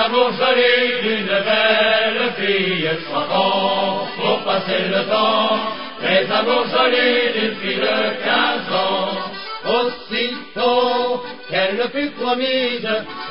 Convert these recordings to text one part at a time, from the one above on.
amours jolis d'une belle fille, 30 ans pour passer le temps, les amours jolis d'une fille de 15 ans. Aussitôt qu'elle fut promise,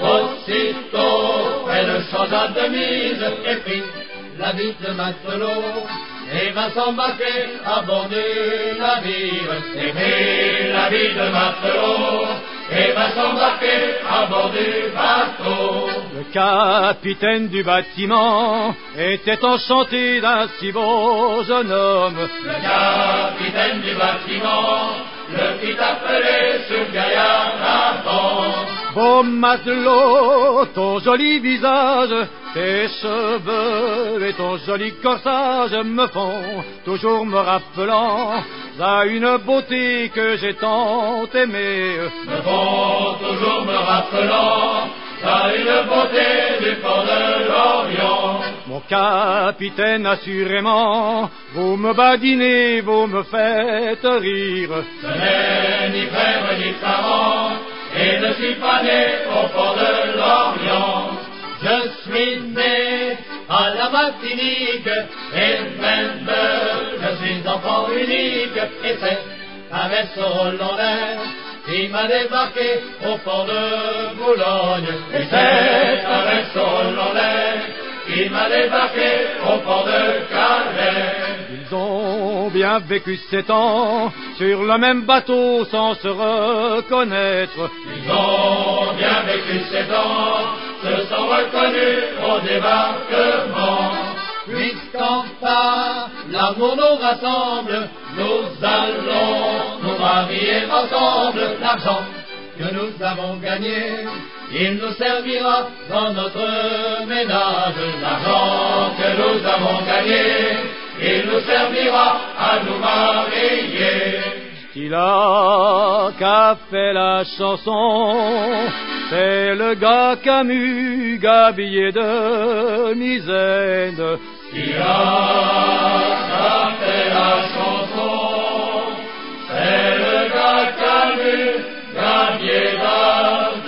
aussitôt elle changea de mise et prit la vie de matelot et va s'embarquer à bord du navire. Et prit la vie de matelot et va s'embarquer à bord du bateau. Le capitaine du bâtiment était enchanté d'un si beau jeune homme. Le capitaine du bâtiment le fit appeler ce gaillard d'avant. Beau matelot, ton joli visage, tes cheveux et ton joli corsage me font toujours me rappelant à une beauté que j'ai tant aimée. Me font toujours me rappelant à une beauté du port de l'Orient. Mon capitaine, assurément, vous me badinez, vous me faites rire. Ce n'est ni frère ni parent, et ne suis pas né au port de l'Orient. Je suis né à la Martinique, et même je suis enfant unique, et c'est un vaisseau hollandais qui m'a débarqué au port de Boulogne. Et c'est un vaisseau hollandais qui m'a débarqué au port de Calais. Ils ont bien vécu 7 ans sur le même bateau sans se reconnaître. Ils ont bien vécu 7 ans, se sont reconnus au débarquement. Puisqu'enfin l'amour nous rassemble, nous allons nous marier ensemble. L'argent que nous avons gagné, il nous servira dans notre ménage. L'argent que nous avons gagné, il nous servira à nous marier. Qu'a fait la chanson, c'est le gars Camus, Gabillet de Misaine. Qu'a fait la chanson, c'est le gars Camus, Gabillet de